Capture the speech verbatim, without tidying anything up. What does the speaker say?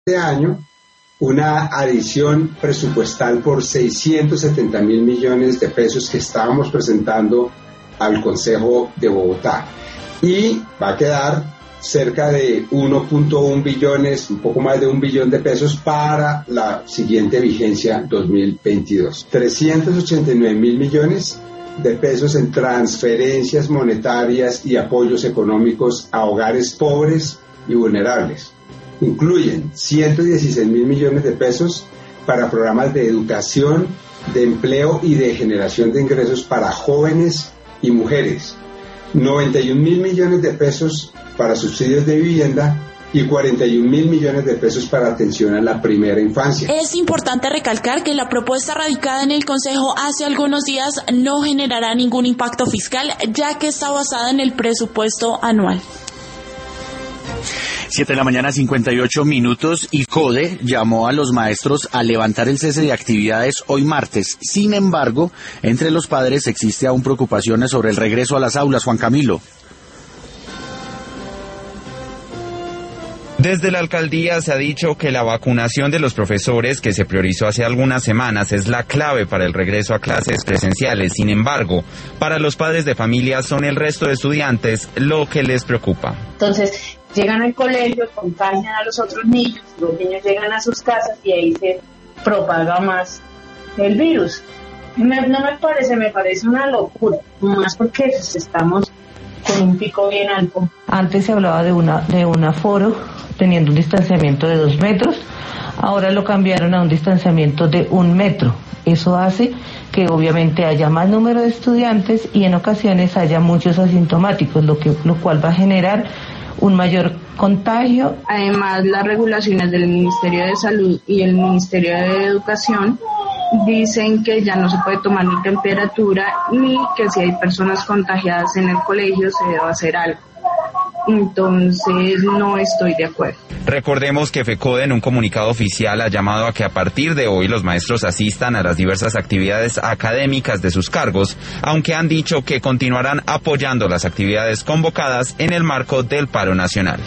Este año, una adición presupuestal por seiscientos setenta mil millones de pesos que estábamos presentando al Consejo de Bogotá. Y va a quedar cerca de uno punto uno billones, un poco más de un billón de pesos para la siguiente vigencia dos mil veintidós. trescientos ochenta y nueve mil millones de pesos en transferencias monetarias y apoyos económicos a hogares pobres y vulnerables. Incluyen ciento dieciséis mil millones de pesos para programas de educación, de empleo y de generación de ingresos para jóvenes y mujeres, noventa y un mil millones de pesos para subsidios de vivienda y cuarenta y un mil millones de pesos para atención a la primera infancia. Es importante recalcar que la propuesta radicada en el Consejo hace algunos días no generará ningún impacto fiscal, ya que está basada en el presupuesto anual. Siete de la mañana, cincuenta y ocho minutos, y CODE llamó a los maestros a levantar el cese de actividades hoy martes. Sin embargo, entre los padres existe aún preocupaciones sobre el regreso a las aulas. Juan Camilo. Desde la alcaldía se ha dicho que la vacunación de los profesores, que se priorizó hace algunas semanas, es la clave para el regreso a clases presenciales. Sin embargo, para los padres de familia son el resto de estudiantes lo que les preocupa. Entonces, llegan al colegio, contagian a los otros niños, los niños llegan a sus casas y ahí se propaga más el virus. Me, no me parece, me parece una locura, más porque pues, estamos con un pico bien alto. Antes se hablaba de una de un aforo teniendo un distanciamiento de dos metros, ahora lo cambiaron a un distanciamiento de un metro. Eso hace que obviamente haya más número de estudiantes y en ocasiones haya muchos asintomáticos, lo que lo cual va a generar un mayor contagio. Además, las regulaciones del Ministerio de Salud y el Ministerio de Educación dicen que ya no se puede tomar ni temperatura ni que si hay personas contagiadas en el colegio se debe hacer algo. Entonces no estoy de acuerdo. Recordemos que FECODE en un comunicado oficial ha llamado a que a partir de hoy los maestros asistan a las diversas actividades académicas de sus cargos, aunque han dicho que continuarán apoyando las actividades convocadas en el marco del paro nacional.